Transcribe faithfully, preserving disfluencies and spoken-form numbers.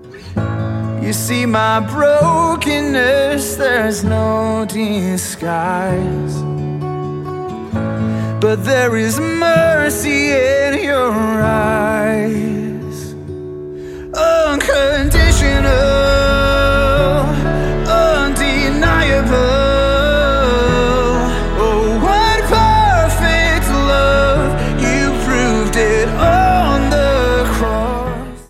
You see my brokenness, there's no disguise. But there is mercy in your eyes, unconditional.